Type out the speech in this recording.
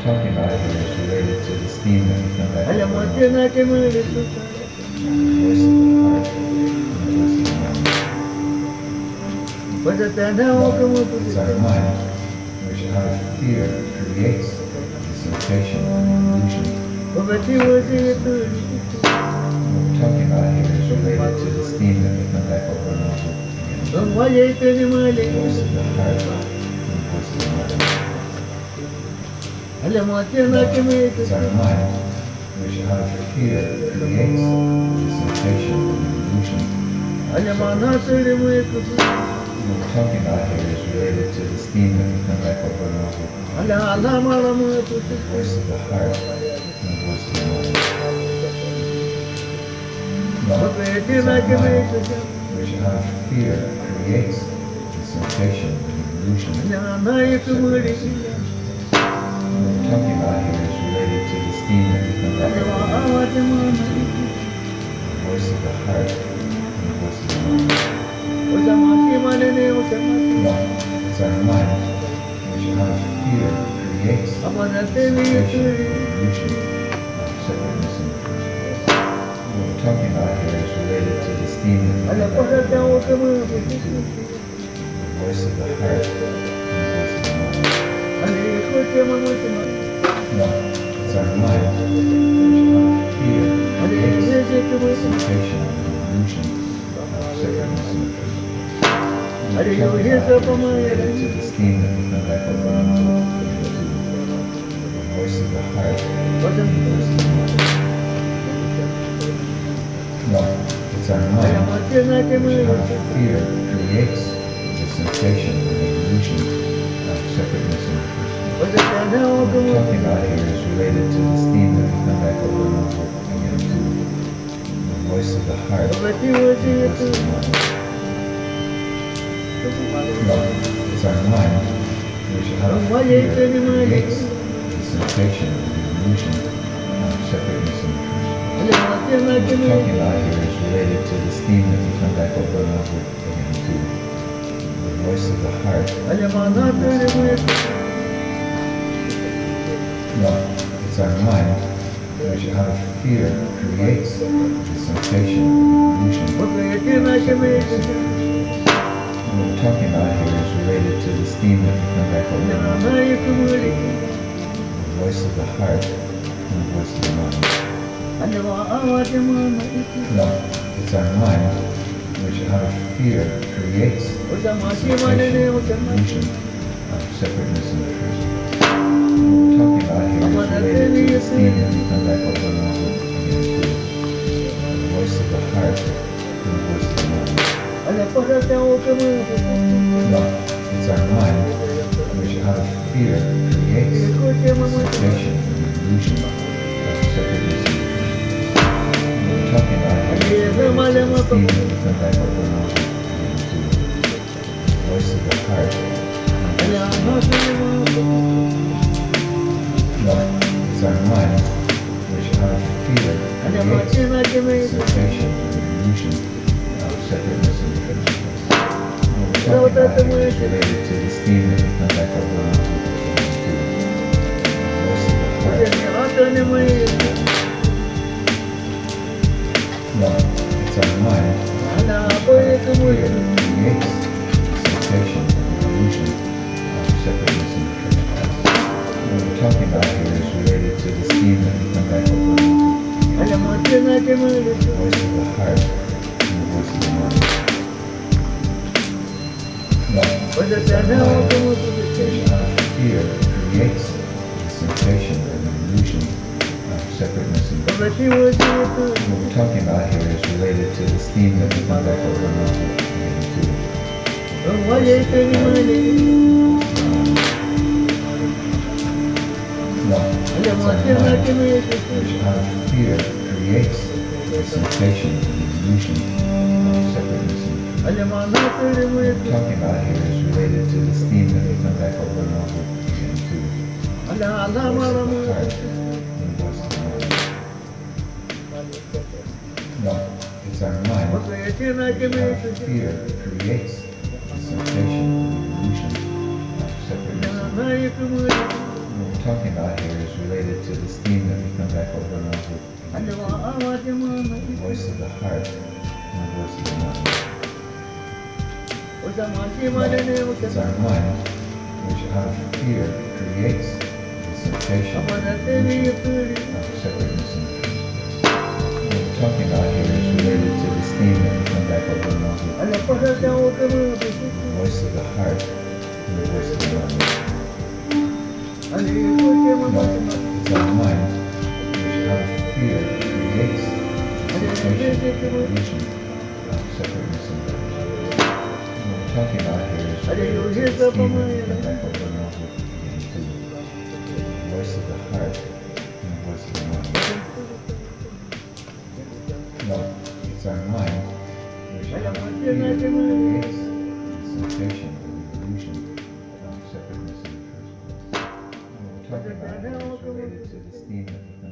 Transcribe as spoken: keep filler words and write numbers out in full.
talking about here is related to the steam that we come back Alam mo, over. tiyan natin mga ito. Voice of the heart and the voice of the mind. Basta tanaw ka mo po It's our mind which out of fear creates the sensation and the illusion. Pagkati mo siya ito. What we're talking about here is related to the steam that we come back over and over again. Ang wala ito ni mga The voice of the heart and the voice of the mind. Alam mo, tiyan natin mga ito. It's our mind which out of fear creates the sensation and the illusion. Alam mo, nasa mo ito. What we're talking about here is related to the steam that we come back over and over. Alam, alam, alam mo ito. The voice of the heart and the voice of the mind. Pagkati It's our natin mga mind ito. which out of fear creates the sensation and the illusion. Alam, na ito mga ito. What we're talking about here is related to the steam that we come back Alam mo, over and over. awat yung mga ito. The voice of the heart and the voice of the mind. O sa mga simana na yung sa mga. It's our mind which out of fear creates the Ako natin ito. sensation and the illusion of separateness and truth. What we're talking about here is related to the steam that we Alam come ko back sa tao over ka mga and ito. over. The voice of the heart and the voice of the mind. Alam, ikot yung mga ito. No, it's our mind which out of fear Alam, creates yes, ito the mga ito. sensation and the illusion of separateness and truth. What Alam, we're yung talking yes, about ito mga here is ito. related to the steam that we come back over and over again. The voice of the heart and O sa the voice of the mind. No, it's our Alam mind mo, tiyan natin which mga out ito. of fear creates the sensation and the illusion of separateness and truth. O sa tanaw What ka we're mga talking ito. about here is related to the steam that we come back over and over again to the voice of the heart and Pagkati mo the siya voice ito. of the mind. No, it's our mind which out of fear creates the sensation and the illusion of separateness and truth. Alam mo, tiyan What natin we're mga talking ito. about here is related to the steam that we come back over and over again to the voice of the heart. Alam mo, nasa mo ito. No, it's our mind which out of fear creates the sensation and the illusion of Pagkati natin mga separateness ito. and truth. What we're talking about here is related to the steam that we come back over and Alam, over. na ito mga ito. The voice of the heart and the voice of the mind. Alam mo, awat yung mga ito. No, it's our mind which out of fear creates O sa mga the simana na sensation yung and sa mga. illusion of separateness and truth. What we're talking about here is related to the steam that we come back over and over again to the voice of the heart and the voice of the mind. Alam ko sa tao ka mga ito. No, it's our mind which out of fear creates Ikot the yung mga ito. sensation and the illusion of separateness and truth. What we're talking about here is related to the steam that we come back over and over again to the voice of the heart and the voice Alam, of the mind. nasa yung mga ito. No, it's our mind which out of fear Alam mo, creates tiyan natin mga the ito. sensation and the illusion of separateness and truth. What we're talking about here is related to the steam that we come back over and over again to the voice of the heart. Alam, yung ato na mga ito. No, it's our mind Alam, which ako out ito of mo fear ito. creates the sensation and the illusion of separateness and truth. What we're talking about here is related to the steam that we come back over and over again Alam mo, to tiyan natin mga the ito. voice of the heart and the voice of the mind. No, O sa it's our tanaw mind ka mga ito. which out of fear creates the sensation and the illusion of separateness and truth. Pagkati mo siya ito. What we're talking about here is related to the steam that we come back over and over again to the Ang wala voice of ito the ni heart mga ito. and the voice of the mind. No, Alam it's mo, our tiyan mind natin mga ito. which out of fear creates the sensation and the illusion of separateness and truth. Alam mo, nasa yung mga What ito. we're talking about here is related to the steam that we come back over and over again to Alam, the alam, voice alam of mo the heart ito. and the voice of the mind. No, it's our mind Pagkati natin which mga out ito. of fear creates the sensation and the illusion of separateness Alam, and na ito mga ito. truth. What we're talking about here is related to the steam that we come back over and over Ano into ang awat yung mga the maisip? voice of the heart and the voice of the mind. O sa mga simala na yung It's our mind which out of fear creates the sensation Ako and na the illusion tinipili. of separateness and what we're talking about here is related to the steam that we come back over and over Ano pa sa into tao ka mga bisip? the voice of the heart and the voice of the mind. Ano yung kutsi mga No, masimot? it's our mind which out of fear creates the sensation and illusion of separateness and what we're talking about here is related to the steam that we come back over and over into the voice of the heart and the voice of the mind. No, it's our mind which out of fear creates the sensation and the illusion of separateness in the first place. What we're talking about here is related to the steam that we